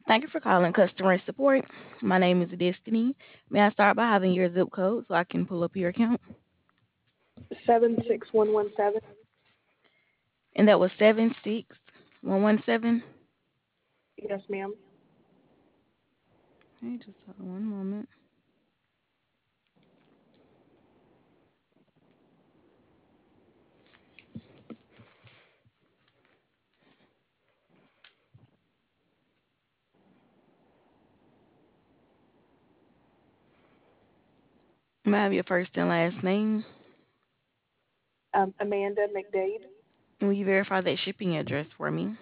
Thank you for calling customer support. My name is Destiny. May I start by having your zip code so I can pull up your account? 76117. And that was 76117. Yes, ma'am. Okay, just hold on one moment. May I have your first and last name? Amanda McDade, And will you verify that shipping address for me?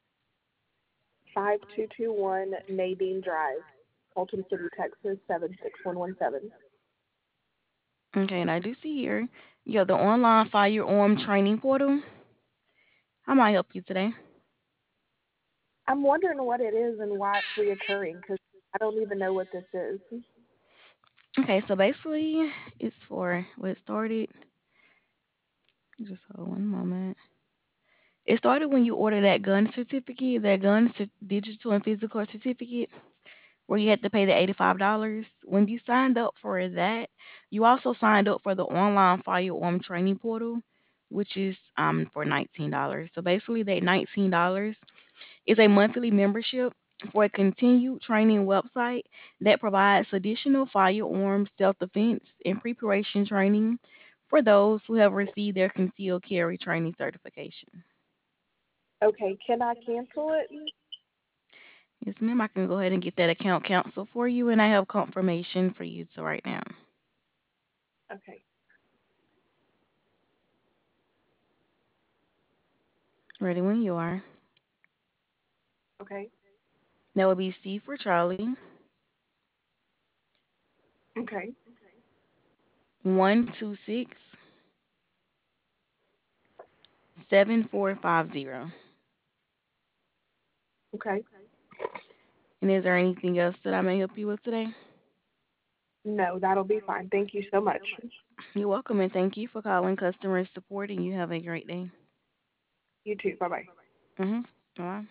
5221 Nadine Drive, Fulton City, Texas, 76117. Okay, and I do see here you have the online firearm training portal. How may I help you today? I'm wondering what it is and why it's reoccurring because I don't even know what this is. Okay, so basically it's for what it started. Just hold one moment. It started when you ordered that gun certificate, digital and physical certificate, where you had to pay the $85. When you signed up for that, you also signed up for the online firearm training portal, which is for $19. So basically, that $19 is a monthly membership for a continued training website that provides additional firearms, self-defense, and preparation training for those who have received their concealed carry training certification. Okay, can I cancel it? Yes, ma'am. I can go ahead and get that account canceled for you, and I have confirmation for you to right now. Okay, Ready when you are. okay, That would be C for Charlie, okay, 126 7450. okay. And is there anything else that I may help you with today? No, that'll be fine. Thank you so much. You're welcome, and thank you for calling customer support, and you have a great day. You too. Bye bye. Mm-hmm. Bye.